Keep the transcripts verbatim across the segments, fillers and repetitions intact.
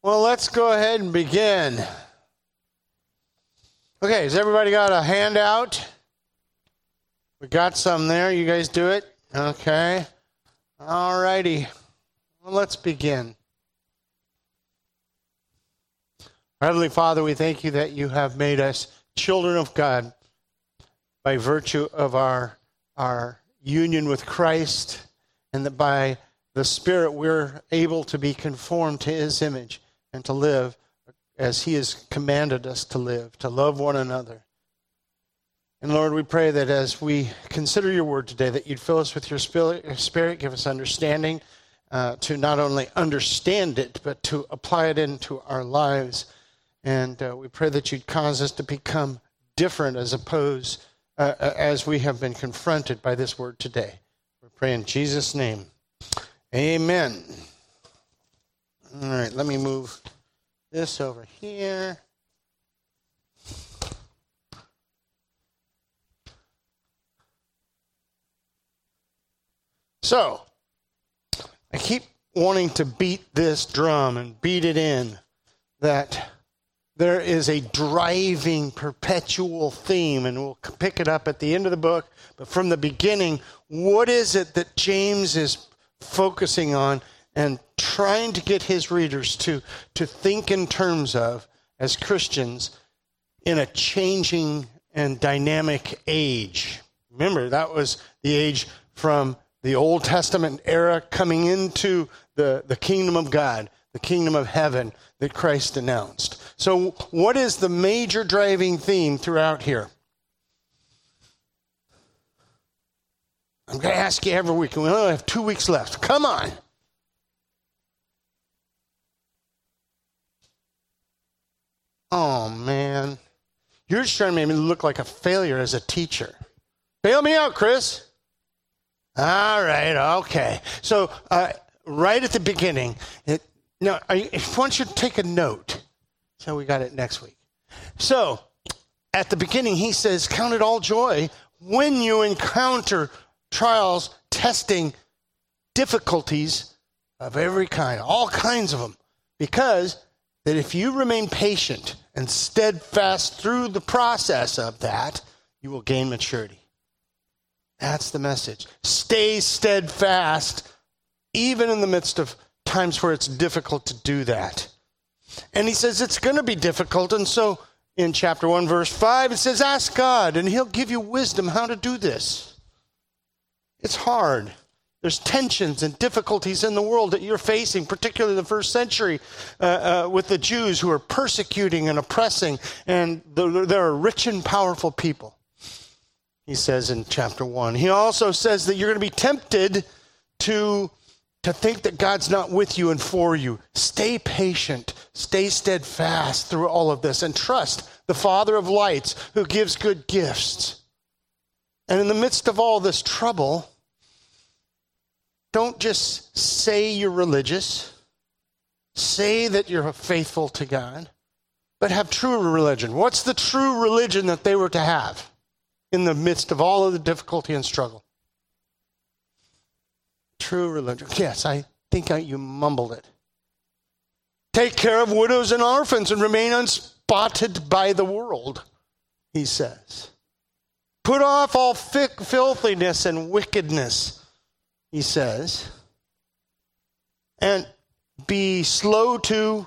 Well, let's go ahead and begin. Okay, has everybody got a handout? We got some there. You guys do it? Okay. All righty. Well, let's begin. Heavenly Father, we thank you that you have made us children of God by virtue of our, our union with Christ, and that by the Spirit we're able to be conformed to his image and to live as he has commanded us to live, to love one another. And Lord, we pray that as we consider your word today, that you'd fill us with your spirit, give us understanding uh, to not only understand it, but to apply it into our lives. And uh, we pray that you'd cause us to become different as opposed, uh, as we have been confronted by this word today. We pray in Jesus' name. Amen. All right, let me move this over here. So, I keep wanting to beat this drum and beat it in that there is a driving, perpetual theme, and we'll pick it up at the end of the book. But from the beginning, what is it that James is focusing on and trying to get his readers to, to think in terms of as Christians in a changing and dynamic age? Remember, that was the age from the Old Testament era coming into the, the kingdom of God, the kingdom of heaven that Christ announced. So what is the major driving theme throughout here? I'm going to ask you every week, and we only have two weeks left. Come on. Oh, man. You're just trying to make me look like a failure as a teacher. Bail me out, Chris. All right, okay. So uh, right at the beginning, it, now, I, I want you to take a note. So we got it next week. So at the beginning, he says, count it all joy when you encounter trials, testing, difficulties of every kind, all kinds of them. Because that if you remain patient and steadfast through the process of that, you will gain maturity. That's the message. Stay steadfast, even in the midst of times where it's difficult to do that. And he says it's going to be difficult. And so in chapter one, verse five, it says, ask God, and he'll give you wisdom how to do this. It's hard. There's tensions and difficulties in the world that you're facing, particularly the first century uh, uh, with the Jews who are persecuting and oppressing, and they're a rich and powerful people. He says in chapter one. He also says that you're going to be tempted to, to think that God's not with you and for you. Stay patient. Stay steadfast through all of this and trust the Father of lights who gives good gifts. And in the midst of all this trouble, don't just say you're religious. Say that you're faithful to God, but have true religion. What's the true religion that they were to have in the midst of all of the difficulty and struggle? True religion. Yes, I think I, you mumbled it. Take care of widows and orphans and remain unspotted by the world, he says. Put off all filthiness and wickedness, he says. And be slow to,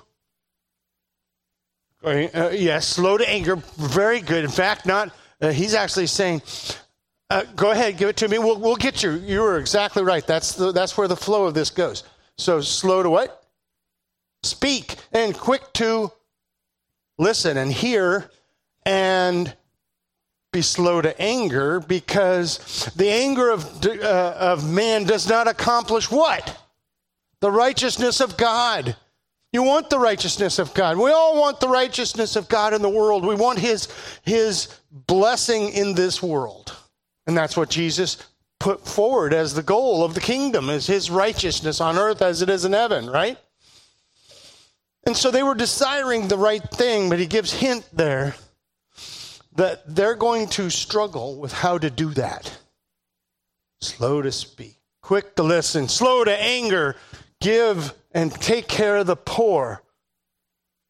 uh, yes, slow to anger. Very good. In fact, not... Uh, he's actually saying, uh, go ahead, give it to me. We'll, we'll get you. You were exactly right. That's the, that's where the flow of this goes. So slow to what? Speak, and quick to listen and hear, and be slow to anger, because the anger of, uh, of man does not accomplish what? The righteousness of God. You want the righteousness of God. We all want the righteousness of God in the world. We want his, his blessing in this world. And that's what Jesus put forward as the goal of the kingdom, is his righteousness on earth as it is in heaven, right? And so they were desiring the right thing, but he gives hint there that they're going to struggle with how to do that. Slow to speak, quick to listen, slow to anger, give and take care of the poor,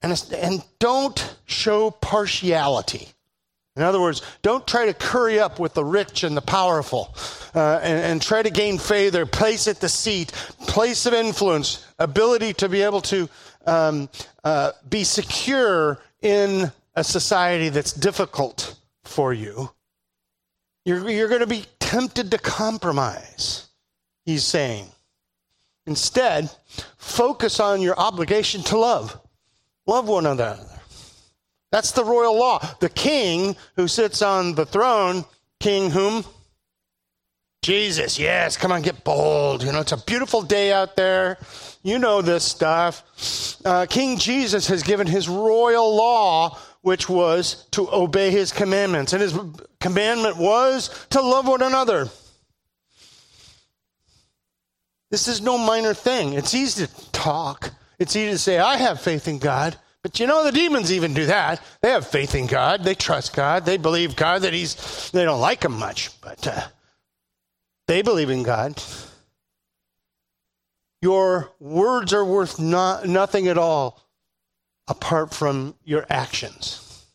And, and don't show partiality. In other words, don't try to curry up with the rich and the powerful uh, and, and try to gain favor, place at the seat, place of influence, ability to be able to um, uh, be secure in a society that's difficult for you. You're, you're going to be tempted to compromise, he's saying. Instead, focus on your obligation to love. Love one another. That's the royal law. The king who sits on the throne, king whom? Jesus, yes, come on, get bold. You know, it's a beautiful day out there. You know this stuff. Uh, King Jesus has given his royal law, which was to obey his commandments. And his commandment was to love one another. This is no minor thing. It's easy to talk. It's easy to say, I have faith in God. But you know, the demons even do that. They have faith in God. They trust God. They believe God that he's, they don't like him much, but uh, they believe in God. Your words are worth not, nothing at all apart from your actions.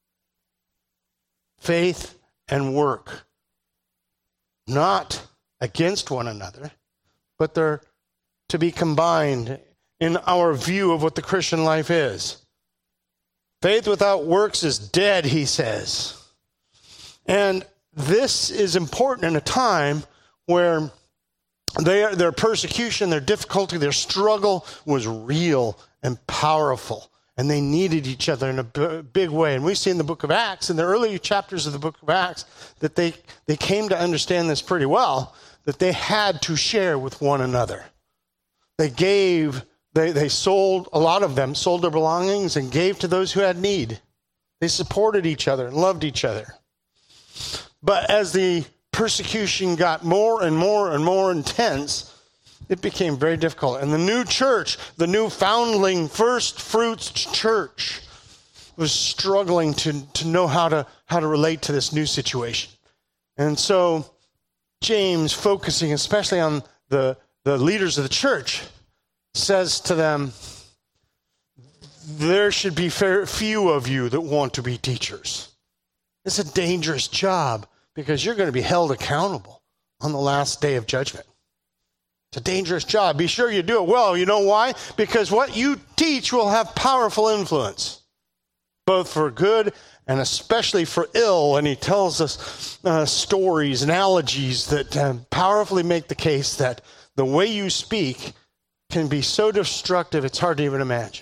Faith and work, not against one another, but they're to be combined in our view of what the Christian life is. Faith without works is dead, he says. And this is important in a time where they, their persecution, their difficulty, their struggle was real and powerful. And they needed each other in a b- big way. And we see in the book of Acts, in the early chapters of the book of Acts, that they, they came to understand this pretty well, that they had to share with one another. They gave, they, they sold, a lot of them sold their belongings and gave to those who had need. They supported each other and loved each other. But as the persecution got more and more and more intense, it became very difficult. And the new church, the new foundling first fruits church, was struggling to, to know how to, how to relate to this new situation. And so James, focusing especially on the, the leaders of the church, says to them, there should be few of you that want to be teachers. It's a dangerous job because you're going to be held accountable on the last day of judgment. It's a dangerous job. Be sure you do it well. You know why? Because what you teach will have powerful influence, both for good and especially for ill. And he tells us uh, stories, analogies that uh, powerfully make the case that the way you speak can be so destructive it's hard to even imagine.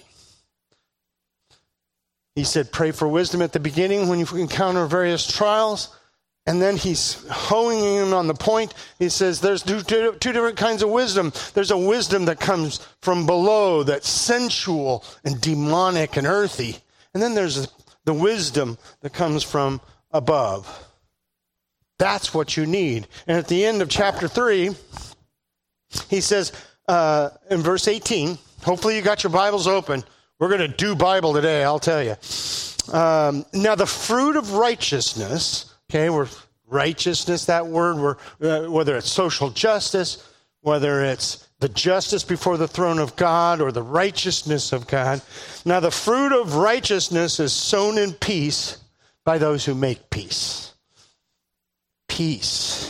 He said, pray for wisdom at the beginning when you encounter various trials. And then he's honing in on the point. He says there's two, two, two different kinds of wisdom. There's a wisdom that comes from below, that's sensual and demonic and earthy. And then there's the wisdom that comes from above. That's what you need. And at the end of chapter three, he says uh, in verse eighteen, hopefully you got your Bibles open. We're going to do Bible today, I'll tell you. Um, now the fruit of righteousness... Okay, we're righteousness, that word, we're, uh, whether it's social justice, whether it's the justice before the throne of God or the righteousness of God. Now, the fruit of righteousness is sown in peace by those who make peace. Peace.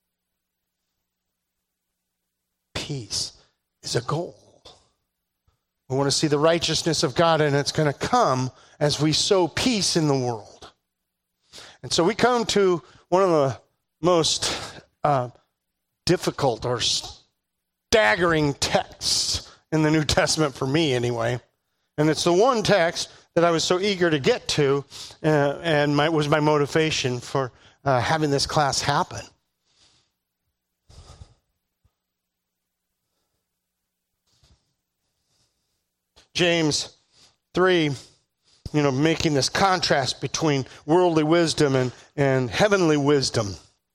Peace is a goal. We want to see the righteousness of God, and it's going to come as we sow peace in the world. And so we come to one of the most uh, difficult or staggering texts in the New Testament for me anyway. And it's the one text that I was so eager to get to uh, and my, was my motivation for uh, having this class happen. James three. You know, making this contrast between worldly wisdom and, and heavenly wisdom.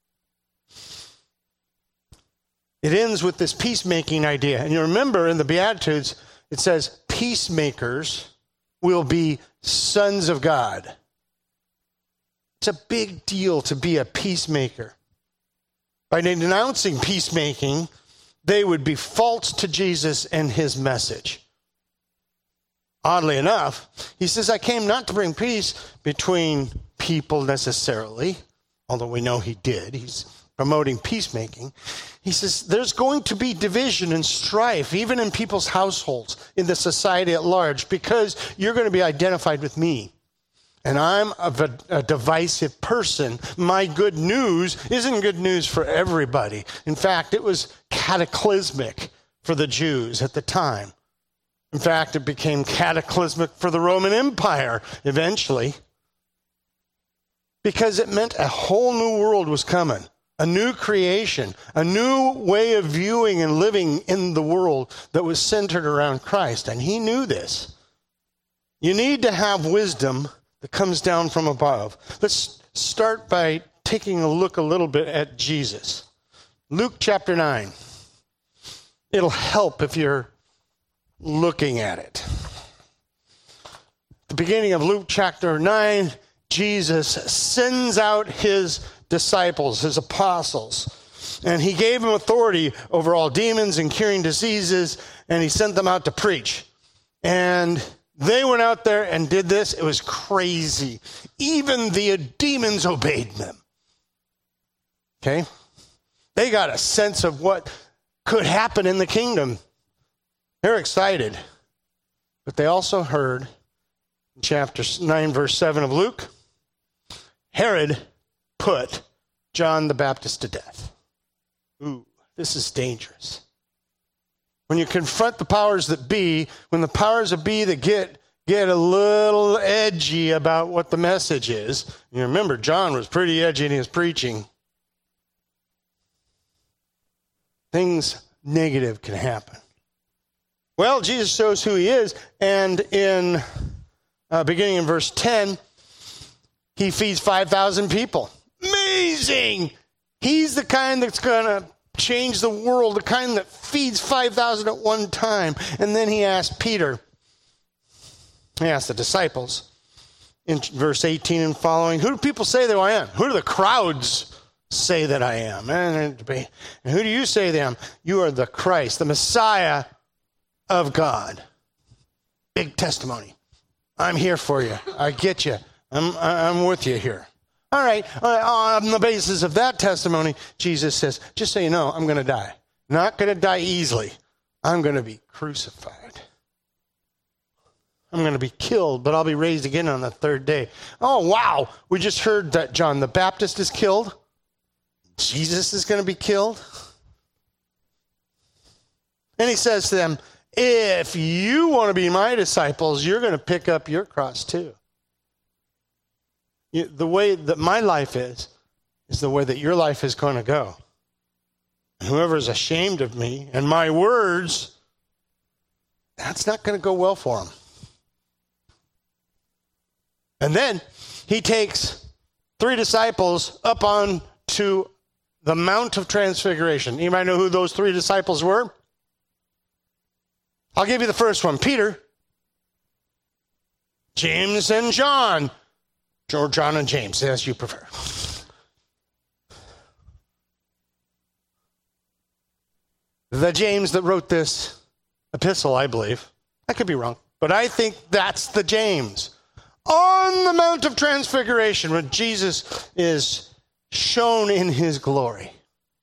It ends with this peacemaking idea. And you remember in the Beatitudes, it says, peacemakers will be sons of God. It's a big deal to be a peacemaker. By denouncing peacemaking, they would be false to Jesus and his message. oddly enough, he says, I came not to bring peace between people necessarily, although we know he did. He's promoting peacemaking. He says, there's going to be division and strife, even in people's households, in the society at large, because you're going to be identified with me. And I'm a, a divisive person. My good news isn't good news for everybody. In fact, it was cataclysmic for the Jews at the time. In fact, it became cataclysmic for the Roman Empire eventually, because it meant a whole new world was coming, a new creation, a new way of viewing and living in the world that was centered around Christ. And he knew this. You need to have wisdom that comes down from above. Let's start by taking a look a little bit at Jesus. Luke chapter nine. It'll help if you're looking at it. At the beginning of Luke chapter nine, Jesus sends out his disciples, his apostles, and he gave them authority over all demons and curing diseases, and he sent them out to preach. And they went out there and did this. It was crazy. Even the demons obeyed them. Okay? They got a sense of what could happen in the kingdom. They're excited. But they also heard, in chapter nine, verse seven of Luke, Herod put John the Baptist to death. Ooh, this is dangerous. When you confront the powers that be, when the powers that be that get get a little edgy about what the message is, you remember John was pretty edgy in his preaching, things negative can happen. Well, Jesus shows who he is, and in uh, beginning in verse ten, he feeds five thousand people. Amazing! He's the kind that's going to change the world, the kind that feeds five thousand at one time. And then he asked Peter, he asked the disciples, in verse eighteen and following, who do people say that I am? Who do the crowds say that I am? And who do you say that I am? You are the Christ, the Messiah of God. Big testimony. I'm here for you. I get you. I'm, I'm with you here. All right, on the basis of that testimony, Jesus says, just so you know, I'm going to die. Not going to die easily. I'm going to be crucified. I'm going to be killed, but I'll be raised again on the third day. Oh, wow. We just heard that John the Baptist is killed. Jesus is going to be killed. And he says to them, if you want to be my disciples, you're going to pick up your cross too. You, the way that my life is, is the way that your life is going to go. And whoever is ashamed of me and my words, that's not going to go well for him. And then he takes three disciples up on to the Mount of Transfiguration. Anybody know who those three disciples were? I'll give you the first one. Peter, James, and John. Or John and James, as you prefer. The James that wrote this epistle, I believe. I could be wrong, but I think that's the James. On the Mount of Transfiguration, when Jesus is shown in his glory.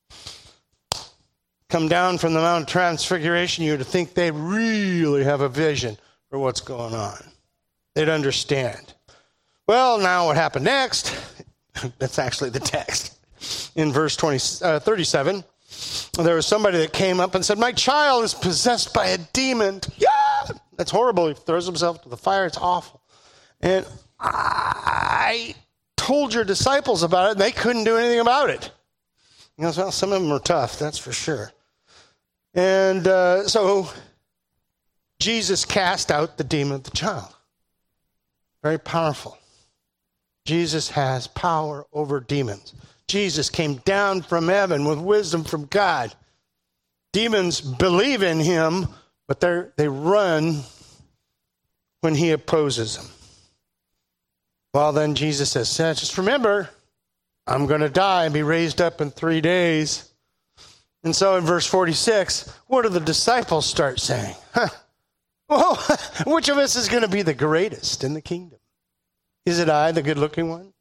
Come down from the Mount of Transfiguration, you would think they really have a vision for what's going on. They'd understand. Well, now what happened next? That's actually the text. In verse twenty, uh, thirty-seven, there was somebody that came up and said, my child is possessed by a demon. Yeah, that's horrible. He throws himself to the fire. It's awful. And I told your disciples about it, and they couldn't do anything about it. He goes, well, some of them are tough, that's for sure. And uh, so Jesus cast out the demon of the child. Very powerful. Jesus has power over demons. Jesus came down from heaven with wisdom from God. Demons believe in him, but they they run when he opposes them. Well, then Jesus says, just remember, I'm going to die and be raised up in three days. And so in verse forty-six, what do the disciples start saying? Huh, Well, which of us is going to be the greatest in the kingdom? Is it I, the good-looking one?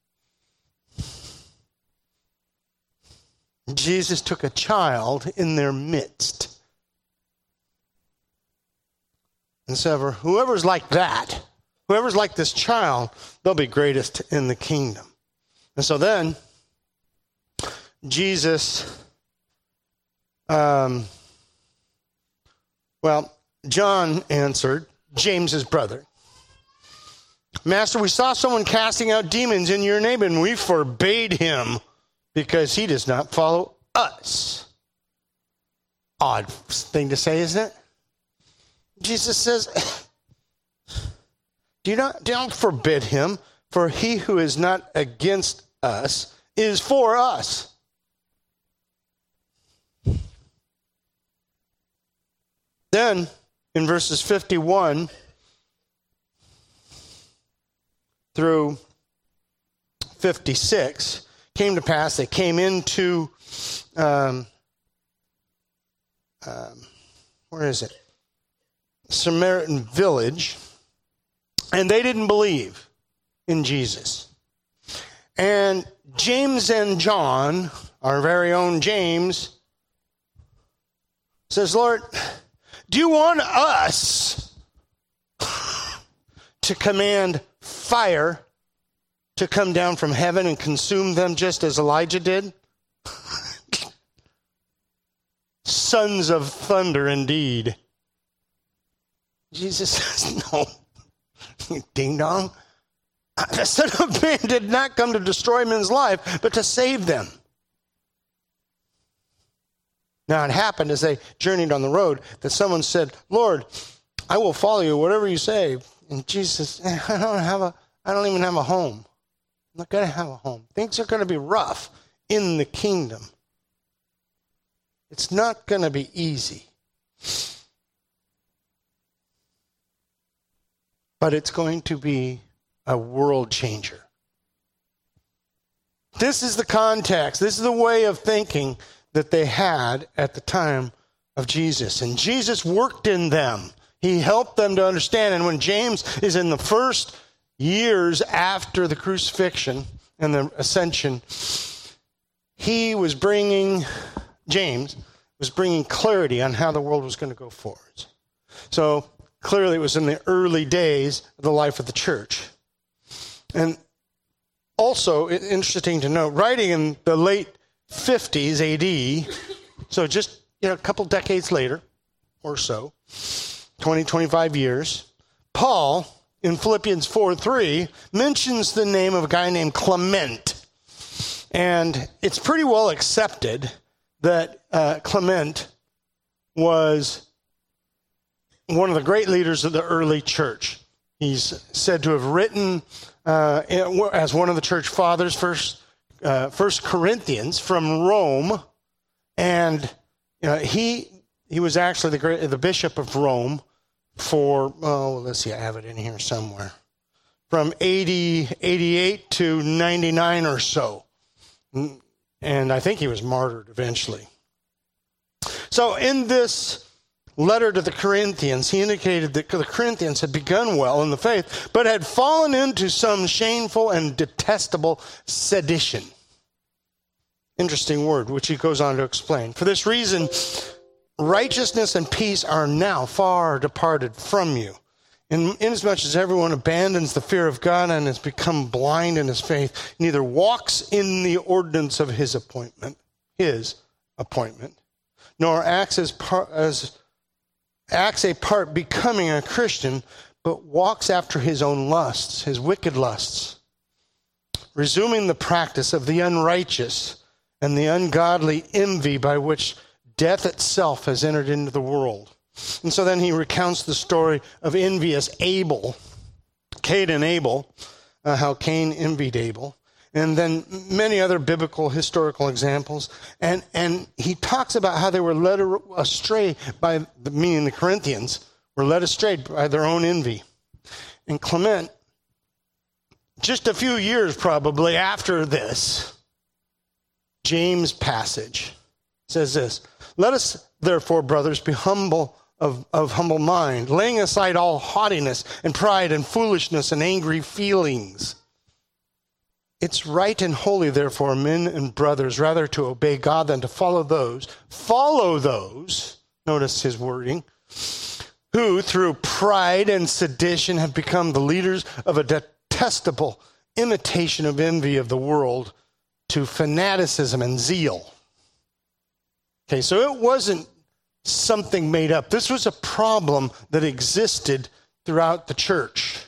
Jesus took a child in their midst. And so whoever's like that, whoever's like this child, they'll be greatest in the kingdom. And so then, Jesus, um, well, John answered, James's brother, Master, we saw someone casting out demons in your name, and we forbade him because he does not follow us. Odd thing to say, isn't it? Jesus says, do not, don't forbid him, for he who is not against us is for us. Then, in verses fifty-one through fifty-six, came to pass, they came into, um, um, where is it? Samaritan village, and they didn't believe in Jesus. And James and John, our very own James, says, Lord, do you want us to command fire to come down from heaven and consume them just as Elijah did? Sons of thunder indeed. Jesus says, no, ding dong. The Son of Man did not come to destroy men's life, but to save them. Now it happened as they journeyed on the road that someone said, Lord, I will follow you, whatever you say. And Jesus, I don't have a, I don't even have a home. I'm not going to have a home. Things are going to be rough in the kingdom. It's not going to be easy. But it's going to be a world changer. This is the context. This is the way of thinking that they had at the time of Jesus. And Jesus worked in them. He helped them to understand. And when James is in the first years after the crucifixion and the ascension, he was bringing, James was bringing clarity on how the world was going to go forward. So clearly it was in the early days of the life of the church. And also, interesting to note, writing in the late fifties A D, so just you know, a couple decades later or so, twenty, twenty-five years, Paul, in Philippians four three, mentions the name of a guy named Clement. And it's pretty well accepted that uh, Clement was one of the great leaders of the early church. He's said to have written uh, as one of the church fathers, first, uh, First Corinthians from Rome, and uh, he he was actually the great, the bishop of Rome for oh let's see, I have it in here somewhere, from eighty, eighty-eight to ninety-nine or so, and I think he was martyred eventually. So in this letter to the Corinthians, he indicated that the Corinthians had begun well in the faith, but had fallen into some shameful and detestable sedition. Interesting word, which he goes on to explain. For this reason, righteousness and peace are now far departed from you, in, inasmuch as everyone abandons the fear of God and has become blind in his faith, neither walks in the ordinance of his appointment, his appointment, nor acts as part as acts a part becoming a Christian, but walks after his own lusts, his wicked lusts, resuming the practice of the unrighteous and the ungodly envy by which death itself has entered into the world. And so then he recounts the story of envious Abel, Cain and Abel, uh, how Cain envied Abel, and then many other biblical historical examples. And and he talks about how they were led astray by, the, meaning the Corinthians, were led astray by their own envy. And Clement, just a few years probably after this, James passage says this, let us therefore, brothers, be humble of, of humble mind, laying aside all haughtiness and pride and foolishness and angry feelings. It's right and holy, therefore, men and brothers, rather to obey God than to follow those, follow those, notice his wording, who through pride and sedition have become the leaders of a detestable imitation of envy of the world to fanaticism and zeal. Okay, so it wasn't something made up. This was a problem that existed throughout the church.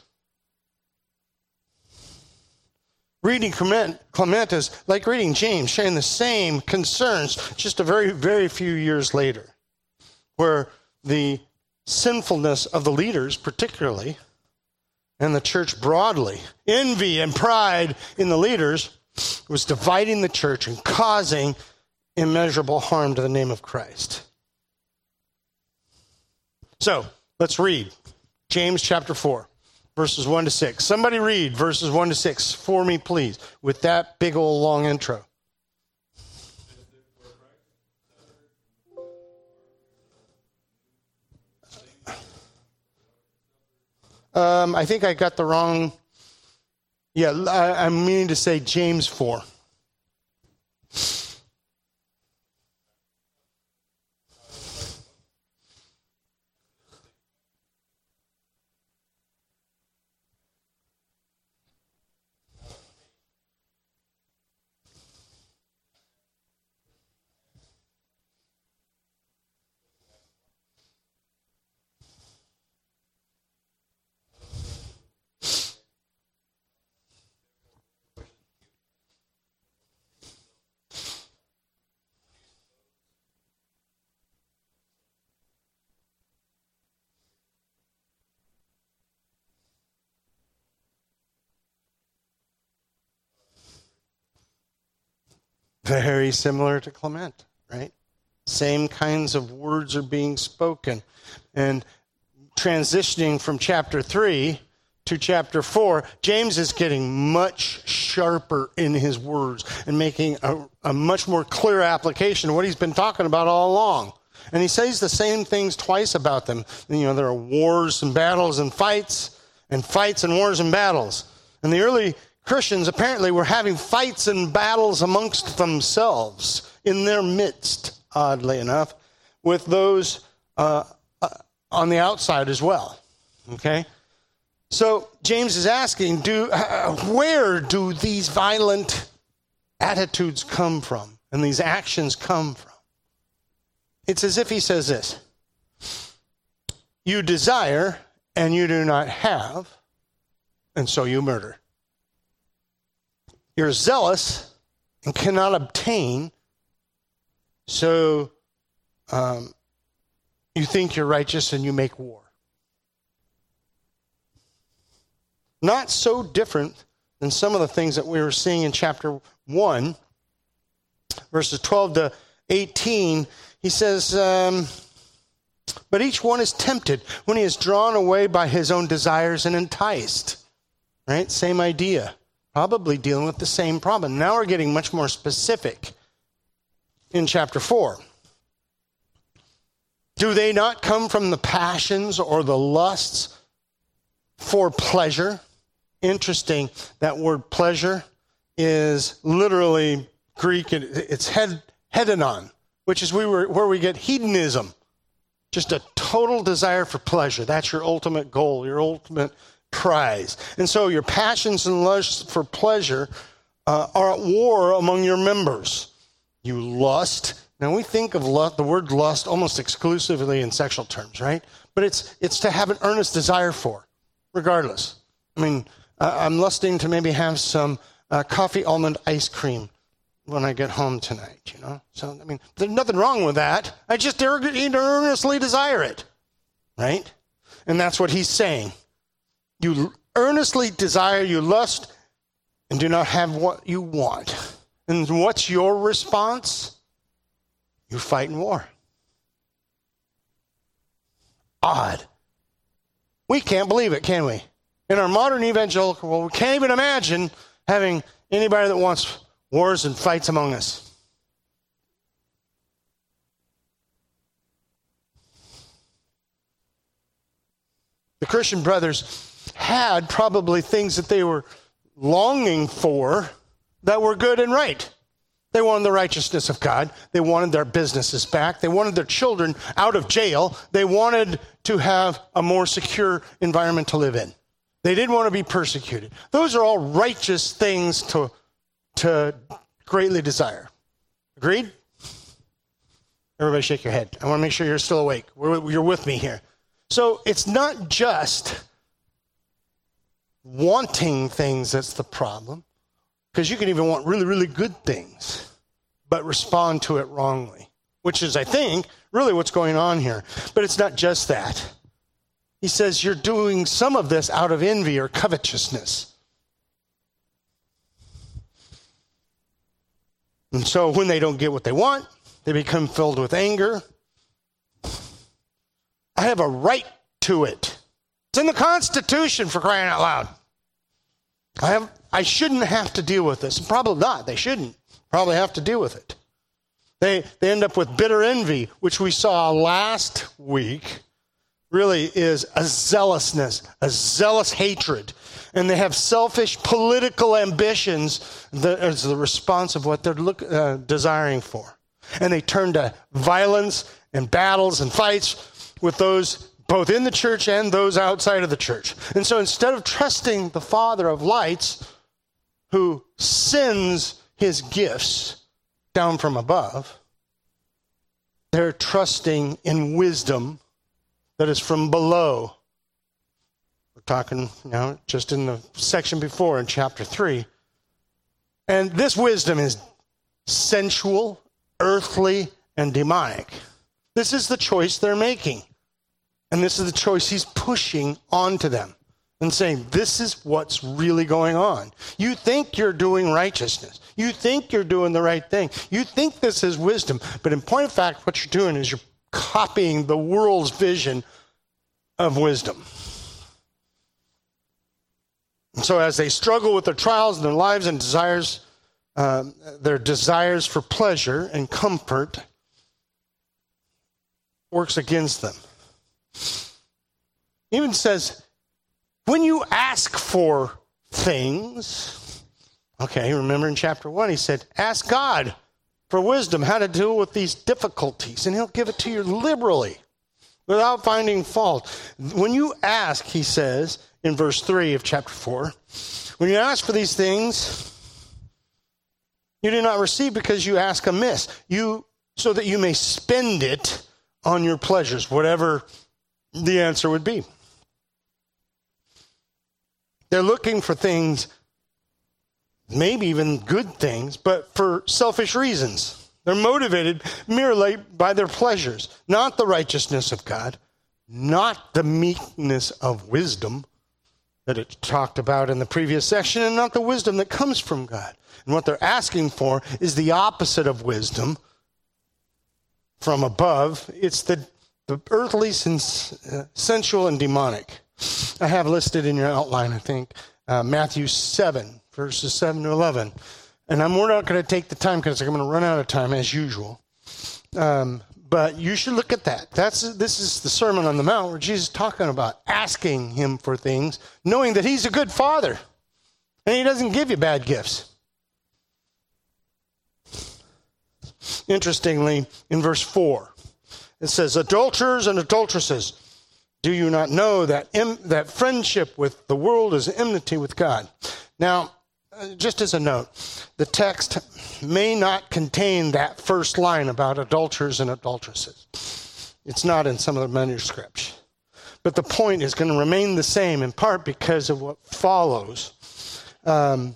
Reading Clement, Clement is like reading James, sharing the same concerns just a very, very few years later, where the sinfulness of the leaders particularly, and the church broadly, envy and pride in the leaders was dividing the church and causing immeasurable harm to the name of Christ. So, let's read James chapter four. Verses one to six. Somebody read verses one to six for me, please, with that big old long intro. Um, I think I got the wrong... Yeah, I, I'm meaning to say James four. Very similar to Clement, right? Same kinds of words are being spoken. And transitioning from chapter three to chapter four, James is getting much sharper in his words and making a, a much more clear application of what he's been talking about all along. And he says the same things twice about them. You know, there are wars and battles and fights, and fights and wars and battles. And the early Christians apparently were having fights and battles amongst themselves in their midst, oddly enough, with those uh, uh, on the outside as well. Okay? So James is asking, do uh, where do these violent attitudes come from and these actions come from? It's as if he says this: you desire and you do not have, and so you murder. You're zealous and cannot obtain, so um, you think you're righteous and you make war. Not so different than some of the things that we were seeing in chapter one, verses twelve to eighteen. He says, um, but each one is tempted when he is drawn away by his own desires and enticed. Right? Same idea. Probably dealing with the same problem. Now we're getting much more specific in chapter four. Do they not come from the passions or the lusts for pleasure? Interesting, that word pleasure is literally Greek. It's hed, hedonon, which is we were, where we get hedonism. Just a total desire for pleasure. That's your ultimate goal, your ultimate prize. And so your passions and lusts for pleasure uh, are at war among your members. You lust. Now we think of lust, the word lust almost exclusively in sexual terms, right? But it's it's to have an earnest desire for, regardless. I mean, uh, I'm lusting to maybe have some uh, coffee almond ice cream when I get home tonight, you know? So, I mean, there's nothing wrong with that. I just earnestly desire it, right? And that's what he's saying. You earnestly desire, you lust, and do not have what you want. And what's your response? You fight in war. Odd. We can't believe it, can we? In our modern evangelical world, we can't even imagine having anybody that wants wars and fights among us. Christian brothers had probably things that they were longing for that were good and right. They wanted the righteousness of God. They wanted their businesses back. They wanted their children out of jail. They wanted to have a more secure environment to live in. They didn't want to be persecuted. Those are all righteous things to, to greatly desire. Agreed? Everybody shake your head. I want to make sure you're still awake. We're, you're with me here. So it's not just wanting things that's the problem, because you can even want really, really good things, but respond to it wrongly, which is, I think, really what's going on here. But it's not just that. He says you're doing some of this out of envy or covetousness. And so when they don't get what they want, they become filled with anger. I have a right to it. It's in the Constitution, for crying out loud. I have. I shouldn't have to deal with this. Probably not. They shouldn't probably have to deal with it. They, they end up with bitter envy, which we saw last week, really is a zealousness, a zealous hatred. And they have selfish political ambitions that as the response of what they're look, uh, desiring for. And they turn to violence and battles and fights with those both in the church and those outside of the church. And so instead of trusting the Father of lights, who sends his gifts down from above, they're trusting in wisdom that is from below. We're talking now just in the section before in chapter three. And this wisdom is sensual, earthly, and demonic. This is the choice they're making. And this is the choice he's pushing onto them and saying, this is what's really going on. You think you're doing righteousness. You think you're doing the right thing. You think this is wisdom. But in point of fact, what you're doing is you're copying the world's vision of wisdom. And so as they struggle with their trials and their lives and desires, um, their desires for pleasure and comfort works against them. Even says, when you ask for things, okay, remember in chapter one, he said, ask God for wisdom, how to deal with these difficulties, and he'll give it to you liberally without finding fault. When you ask, he says in verse three of chapter four, when you ask for these things, you do not receive because you ask amiss, you so that you may spend it on your pleasures, whatever the answer would be. They're looking for things, maybe even good things, but for selfish reasons. They're motivated merely by their pleasures, not the righteousness of God, not the meekness of wisdom that it talked about in the previous section, and not the wisdom that comes from God. And what they're asking for is the opposite of wisdom from above. It's the The earthly, sensual, and demonic. I have listed in your outline, I think, uh, Matthew seven, verses seven to eleven. And I'm, we're not going to take the time because I'm going to run out of time as usual. Um, but you should look at that. That's This is the Sermon on the Mount where Jesus is talking about asking him for things, knowing that he's a good father. And he doesn't give you bad gifts. Interestingly, in verse four, it says, adulterers and adulteresses, do you not know that em- that friendship with the world is enmity with God? Now, uh, just as a note, the text may not contain that first line about adulterers and adulteresses. It's not in some of the manuscripts. But the point is going to remain the same, in part because of what follows. Um,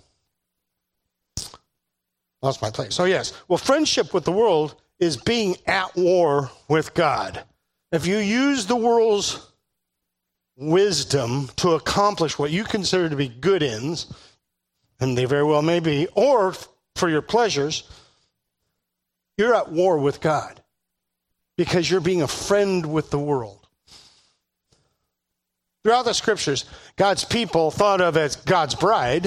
lost my place. Oh, yes. Well, friendship with the world is being at war with God. If you use the world's wisdom to accomplish what you consider to be good ends, and they very well may be, or for your pleasures, you're at war with God because you're being a friend with the world. Throughout the scriptures, God's people, thought of as God's bride,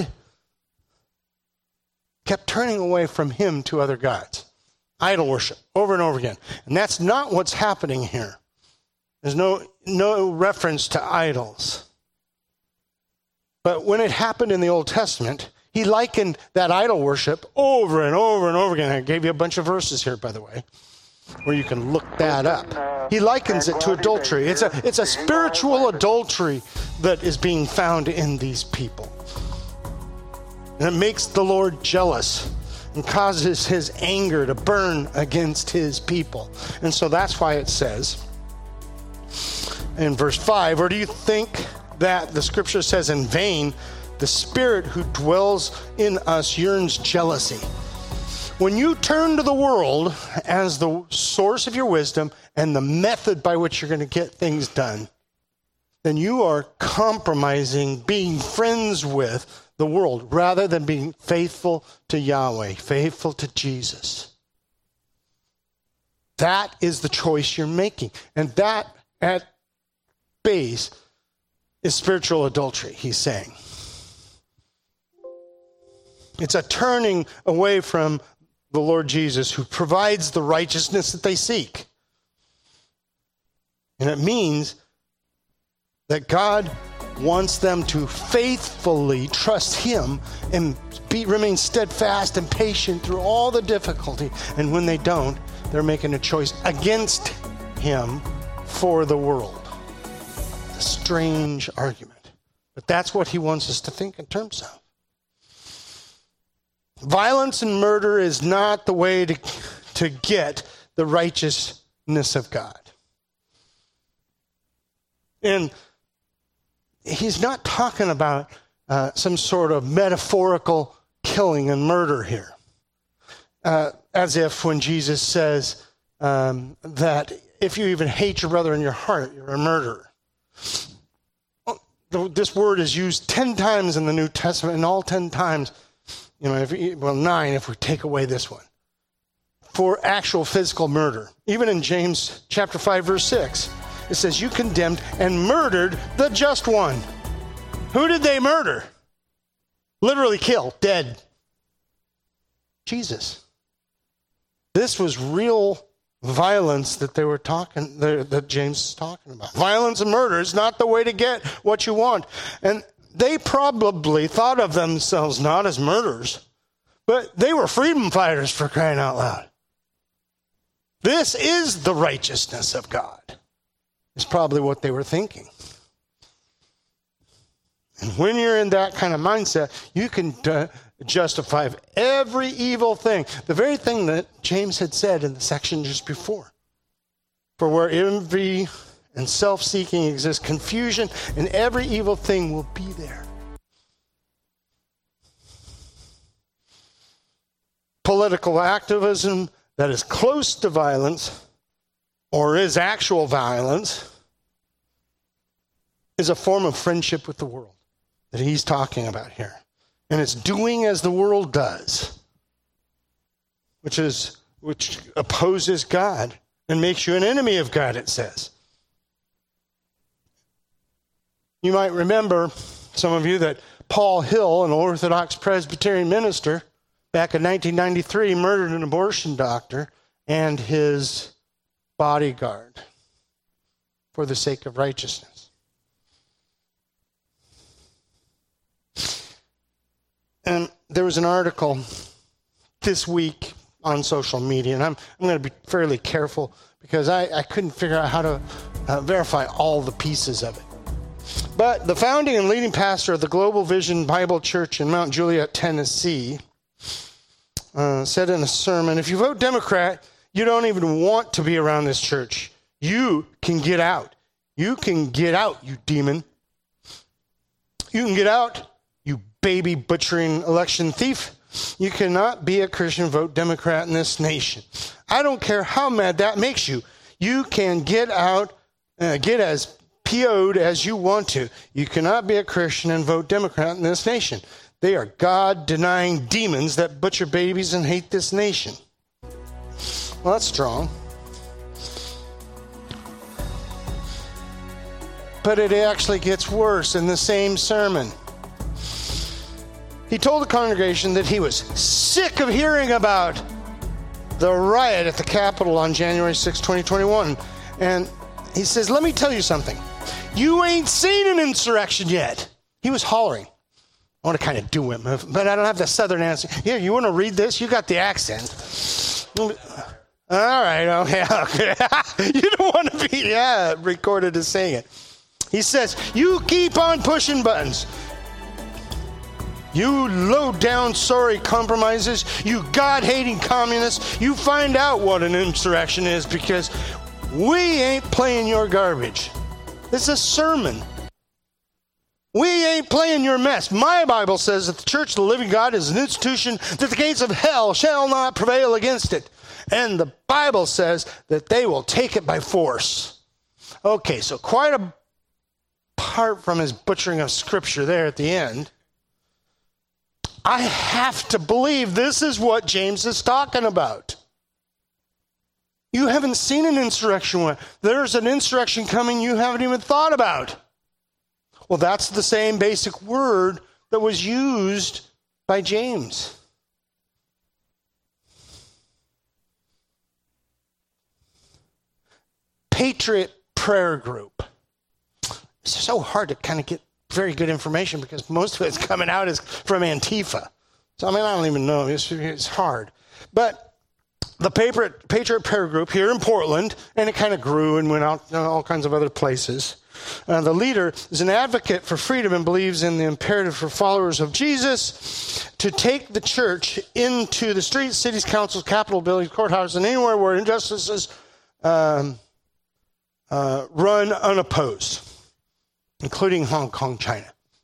kept turning away from him to other gods. Idol worship over and over again. And that's not what's happening here. There's no, no reference to idols. But when it happened in the Old Testament, he likened that idol worship over and over and over again. I gave you a bunch of verses here, by the way, where you can look that up. He likens it to adultery. It's a, it's a spiritual adultery that is being found in these people. And it makes the Lord jealous and causes his anger to burn against his people. And so that's why it says in verse five, or do you think that the scripture says in vain, the Spirit who dwells in us yearns jealousy? When you turn to the world as the source of your wisdom and the method by which you're going to get things done, then you are compromising being friends with the world rather than being faithful to Yahweh, faithful to Jesus. That is the choice you're making. And that, at base, is spiritual adultery, he's saying. It's a turning away from the Lord Jesus, who provides the righteousness that they seek. And it means that God wants them to faithfully trust him and be, remain steadfast and patient through all the difficulty. And when they don't, they're making a choice against him for the world. A strange argument. But that's what he wants us to think in terms of. Violence and murder is not the way to, to get the righteousness of God. And he's not talking about uh, some sort of metaphorical killing and murder here. Uh, as if when Jesus says um, that if you even hate your brother in your heart, you're a murderer. This word is used ten times in the New Testament, and all ten times, you know, if, well, nine if we take away this one, for actual physical murder. Even in James chapter five, verse six, it says, you condemned and murdered the just one. Who did they murder? Literally kill, dead. Jesus. This was real violence that they were talking, that James is talking about. Violence and murder is not the way to get what you want. And they probably thought of themselves not as murderers, but they were freedom fighters, for crying out loud. This is the righteousness of God, is probably what they were thinking. And when you're in that kind of mindset, you can uh, justify every evil thing. The very thing that James had said in the section just before. For where envy and self-seeking exist, confusion and every evil thing will be there. Political activism that is close to violence or is actual violence is a form of friendship with the world that he's talking about here. And it's doing as the world does, which is which opposes God and makes you an enemy of God, it says. You might remember, some of you, that Paul Hill, an Orthodox Presbyterian minister, back in nineteen ninety-three, murdered an abortion doctor and his bodyguard for the sake of righteousness. And there was an article this week on social media, and I'm, I'm going to be fairly careful because I, I couldn't figure out how to uh, verify all the pieces of it. But the founding and leading pastor of the Global Vision Bible Church in Mount Juliet, Tennessee, uh, said in a sermon, if you vote Democrat, you don't even want to be around this church. You can get out. You can get out, you demon. You can get out, you baby butchering election thief. You cannot be a Christian, vote Democrat in this nation. I don't care how mad that makes you. You can get out, uh, get as P O'd as you want to. You cannot be a Christian and vote Democrat in this nation. They are God-denying demons that butcher babies and hate this nation. Well, that's strong. But it actually gets worse in the same sermon. He told the congregation that he was sick of hearing about the riot at the Capitol on January sixth, twenty twenty-one. And He says, let me tell you something. You ain't seen an insurrection yet. He was hollering. I want to kind of do him, but I don't have the southern accent. Here, you want to read this? You got the accent. All right, okay, okay. You don't want to be, yeah, recorded as saying it. He says, you keep on pushing buttons. You low-down, sorry compromisers, you God-hating communists, you find out what an insurrection is because we ain't playing your garbage. This is a sermon. We ain't playing your mess. My Bible says that the Church of the Living God is an institution that the gates of hell shall not prevail against it. And the Bible says that they will take it by force. Okay, so quite apart from his butchering of Scripture there at the end, I have to believe this is what James is talking about. You haven't seen an insurrection. There's an insurrection coming you haven't even thought about. Well, that's the same basic word that was used by James. Patriot Prayer Group. It's so hard to kind of get very good information because most of it's coming out is from Antifa. So, I mean, I don't even know. It's, it's hard. But the Patriot, Patriot Prayer Group here in Portland, and it kind of grew and went out to all kinds of other places. Uh, the leader is an advocate for freedom and believes in the imperative for followers of Jesus to take the church into the streets, cities, councils, capitol buildings, courthouses, and anywhere where injustices um, uh, run unopposed, including Hong Kong, China.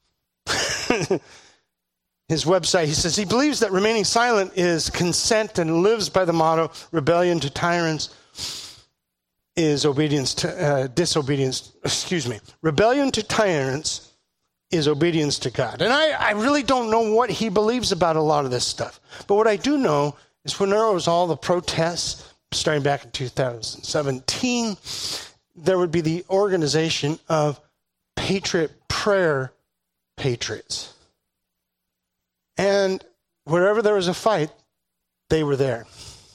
His website, he says, he believes that remaining silent is consent and lives by the motto, rebellion to tyrants is obedience to, uh, disobedience, excuse me, rebellion to tyrants is obedience to God. And I, I really don't know what he believes about a lot of this stuff. But what I do know is when there was all the protests, starting back in two thousand seventeen, there would be the organization of Patriot Prayer Patriots. And wherever there was a fight, they were there.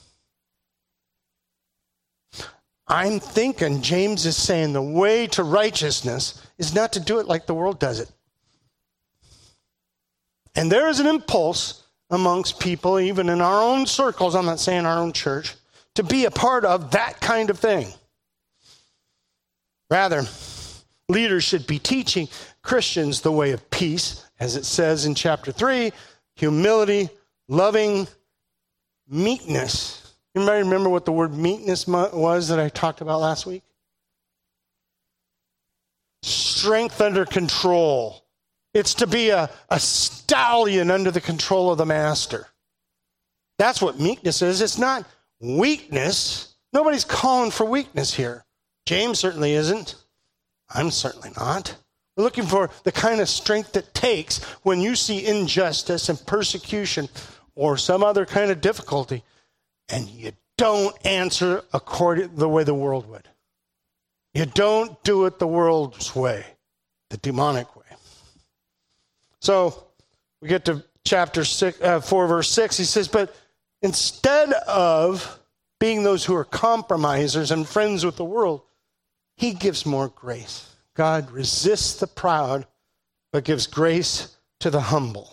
I'm thinking James is saying the way to righteousness is not to do it like the world does it. And there is an impulse amongst people, even in our own circles, I'm not saying our own church, to be a part of that kind of thing. Rather, leaders should be teaching Christians the way of peace, as it says in chapter three, humility, loving, meekness. Anybody remember what the word meekness was that I talked about last week? Strength under control. It's to be a, a stallion under the control of the master. That's what meekness is. It's not weakness. Nobody's calling for weakness here. James certainly isn't. I'm certainly not. We're looking for the kind of strength it takes when you see injustice and persecution or some other kind of difficulty, and you don't answer according the way the world would. You don't do it the world's way, the demonic way. So we get to chapter six, uh, four, verse six. He says, but instead of being those who are compromisers and friends with the world, he gives more grace. God resists the proud, but gives grace to the humble.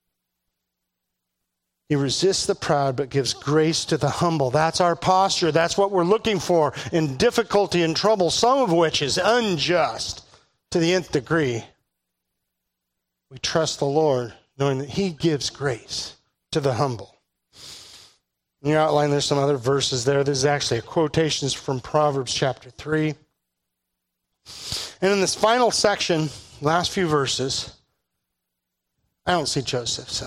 He resists the proud, but gives grace to the humble. That's our posture. That's what we're looking for in difficulty and trouble, some of which is unjust to the nth degree. We trust the Lord, knowing that he gives grace to the humble. In your outline, there's some other verses there. This is actually a quotation from Proverbs chapter three. And in this final section, last few verses, I don't see Joseph, so.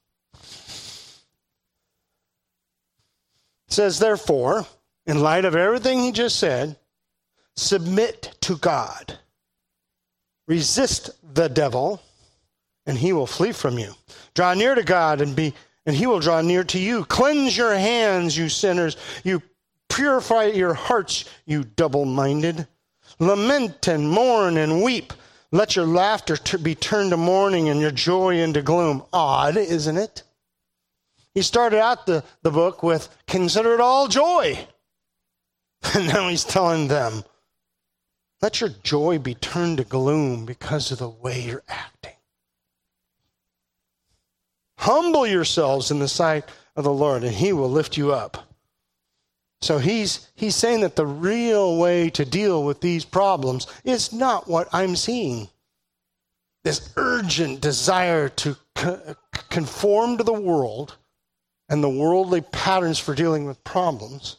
It says, therefore, in light of everything he just said, submit to God. Resist the devil, and he will flee from you. Draw near to God, and be, and he will draw near to you. Cleanse your hands, you sinners. You purify your hearts, you double-minded. Lament and mourn and weep. Let your laughter t- be turned to mourning and your joy into gloom. Odd, isn't it? He started out the, the book with, consider it all joy. And now he's telling them, let your joy be turned to gloom because of the way you're acting. Humble yourselves in the sight of the Lord, and he will lift you up. So he's he's saying that the real way to deal with these problems is not what I'm seeing. This urgent desire to co- conform to the world and the worldly patterns for dealing with problems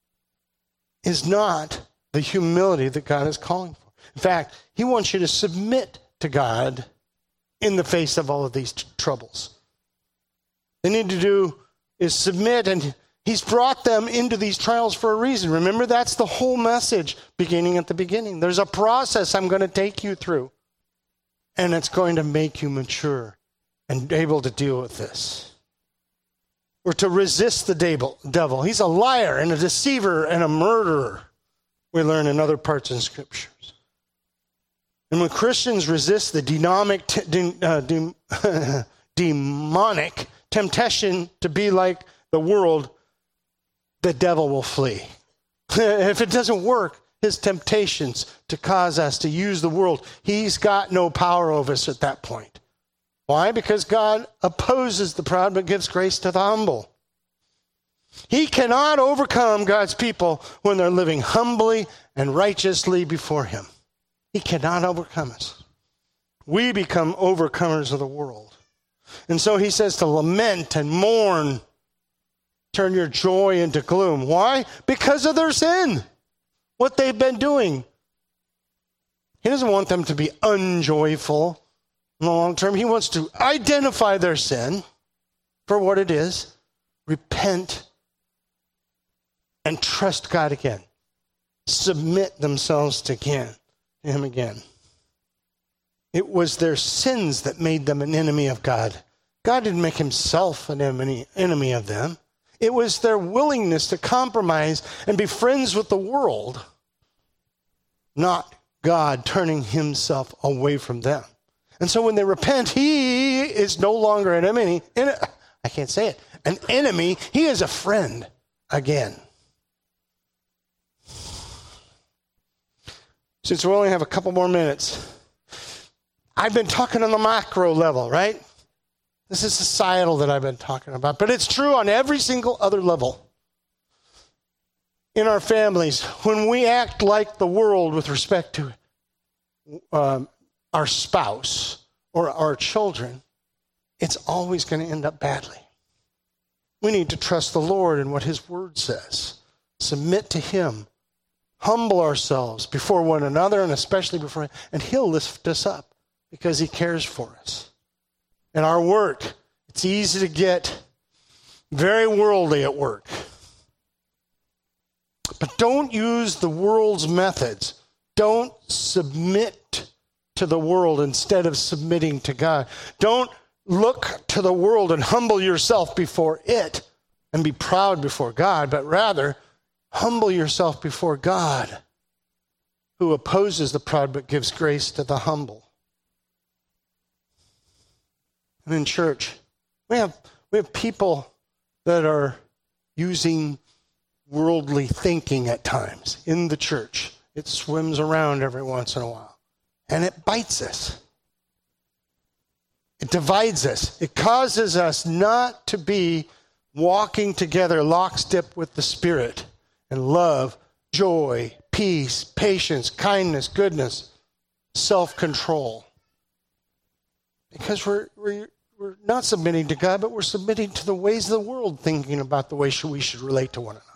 is not the humility that God is calling for. In fact, he wants you to submit to God in the face of all of these t- troubles. They need to do is submit, and he's brought them into these trials for a reason. Remember, that's the whole message beginning at the beginning. There's a process I'm going to take you through, and it's going to make you mature and able to deal with this. Or to resist the devil. He's a liar and a deceiver and a murderer, we learn in other parts in Scriptures. And when Christians resist the demonic, uh, de- demonic temptation to be like the world, the devil will flee. If it doesn't work, his temptations to cause us to use the world, he's got no power over us at that point. Why? Because God opposes the proud but gives grace to the humble. He cannot overcome God's people when they're living humbly and righteously before him. He cannot overcome us. We become overcomers of the world. And so he says to lament and mourn, turn your joy into gloom. Why? Because of their sin, what they've been doing. He doesn't want them to be unjoyful in the long term. He wants to identify their sin for what it is, repent, and trust God again. Submit themselves to, again, to him again. It was their sins that made them an enemy of God. God didn't make himself an enemy, enemy of them. It was their willingness to compromise and be friends with the world, not God turning himself away from them. And so when they repent, he is no longer an enemy. I can't say it. An enemy. He is a friend again. Since we only have a couple more minutes, I've been talking on the macro level, right? This is societal that I've been talking about, but it's true on every single other level. In our families, when we act like the world with respect to um, our spouse or our children, it's always going to end up badly. We need to trust the Lord in what his word says. Submit to him. Humble ourselves before one another and especially before him, and he'll lift us up because he cares for us. In our work, it's easy to get very worldly at work. But don't use the world's methods. Don't submit to the world instead of submitting to God. Don't look to the world and humble yourself before it and be proud before God, but rather humble yourself before God, who opposes the proud but gives grace to the humble. And in church, we have we have people that are using worldly thinking at times in the church. It swims around every once in a while. And it bites us. It divides us. It causes us not to be walking together lockstep with the Spirit and love, joy, peace, patience, kindness, goodness, self-control. Because we're, we're, we're not submitting to God, but we're submitting to the ways of the world, thinking about the way we should relate to one another.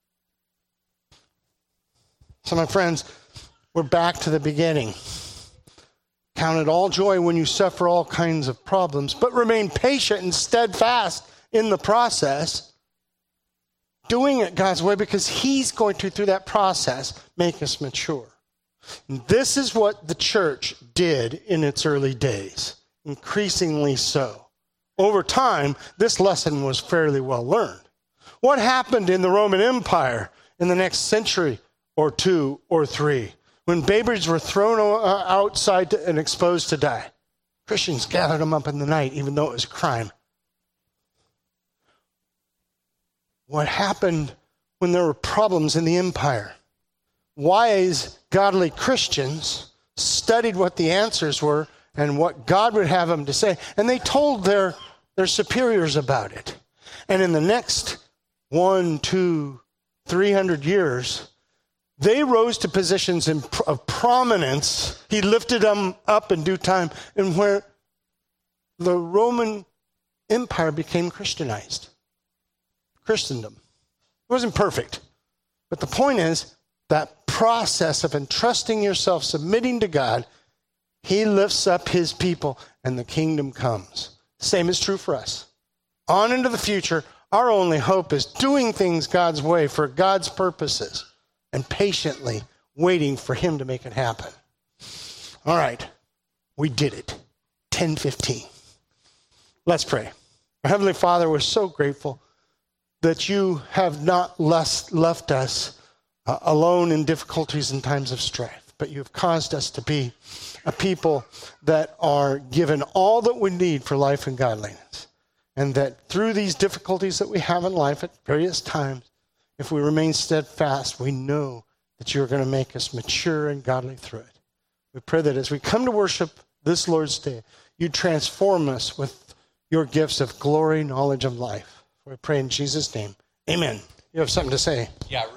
So my friends, we're back to the beginning. Count it all joy when you suffer all kinds of problems, but remain patient and steadfast in the process, doing it God's way, because he's going to, through that process, make us mature. And this is what the church did in its early days, increasingly so. Over time, this lesson was fairly well learned. What happened in the Roman Empire in the next century or two or three, when babies were thrown outside and exposed to die? Christians gathered them up in the night, even though it was a crime. What happened when there were problems in the empire? wise, godly Christians studied what the answers were and what God would have them to say, and they told their, their superiors about it. And in the next one, two, three hundred years, they rose to positions in, of prominence. He lifted them up in due time, and where the Roman Empire became Christianized. Christendom. It wasn't perfect. But the point is, that process of entrusting yourself, submitting to God, he lifts up his people and the kingdom comes. Same is true for us. On into the future, our only hope is doing things God's way for God's purposes and patiently waiting for him to make it happen. All right, we did it. ten fifteen. Let's pray. Our Heavenly Father, we're so grateful that you have not less left us uh, alone in difficulties and times of strife, but you have caused us to be a people that are given all that we need for life and godliness. And that through these difficulties that we have in life at various times, if we remain steadfast, we know that you're going to make us mature and godly through it. We pray that as we come to worship this Lord's Day, you transform us with your gifts of glory, knowledge, and life. We pray in Jesus' name. Amen. You have something to say? Yeah.